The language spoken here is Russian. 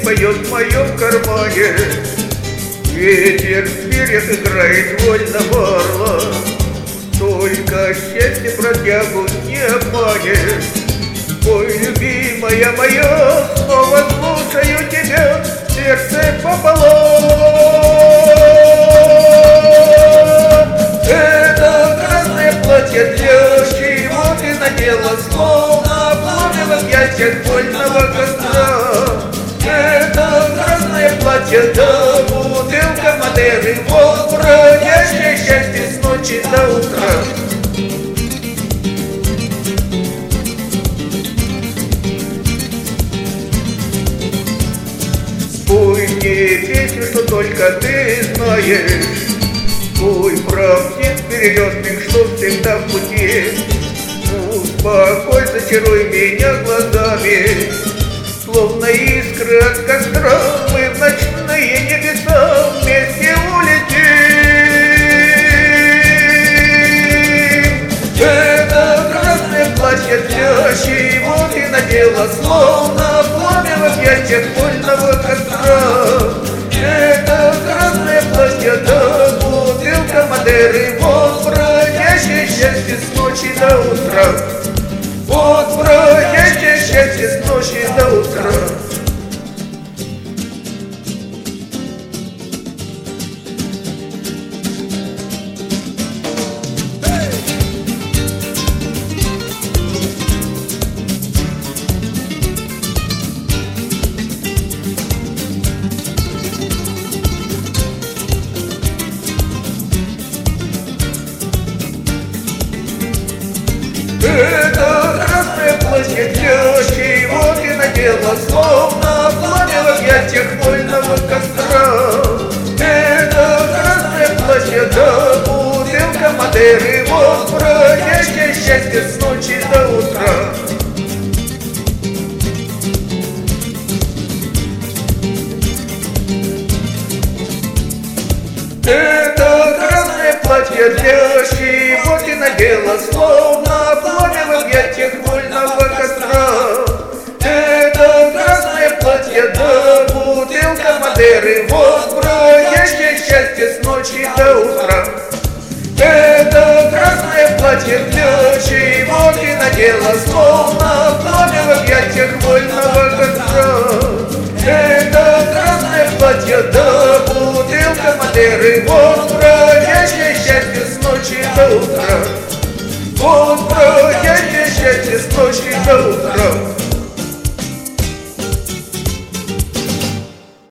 поет в моем кармане. Ветер перьев играет вольно горло, только счастье бродягу не обманешь. Ой, любимая моя, снова слушаю тебя, сердце пополам. Это красное платье для чего ты надела, словно пламя в объятиях вольного костра. Это красное платье, да бутылка Мадеры, вот бродящее счастье с ночи до утра. Спой мне песню, что только ты знаешь, спой про птиц перелетных, что всегда в пути. Успокой, зачаруй меня глазами, словно искры от костра, мы в ночные небеса вместе улетим. Это красное платье для чего ты надела, словно пламя в объятиях вольного костра. Это красное платье, да бутылка Мадеры, вот бродящее счастье с ночи до утра. Вот бродящее счастье с ночи до утра. Это красное платье для чего ты надела, словно пламя в объятиях вольного костра. Это красное платье, да бутылка Мадеры, вот бродящее счастье с ночи до утра. Это красное платье для чего ты надела, словно пламя в объятиях вольного костра. Это красное платье, да бутылка Мадеры, вот бродящее счастье с ночи до утра. Это красное платье для чего ты надела, словно пламя в объятиях вольного костра. Это красное платье, да бутылка Мадеры, вот бродящее счастье с ночи до утра. Вот бродящее счастье с ночи до утра.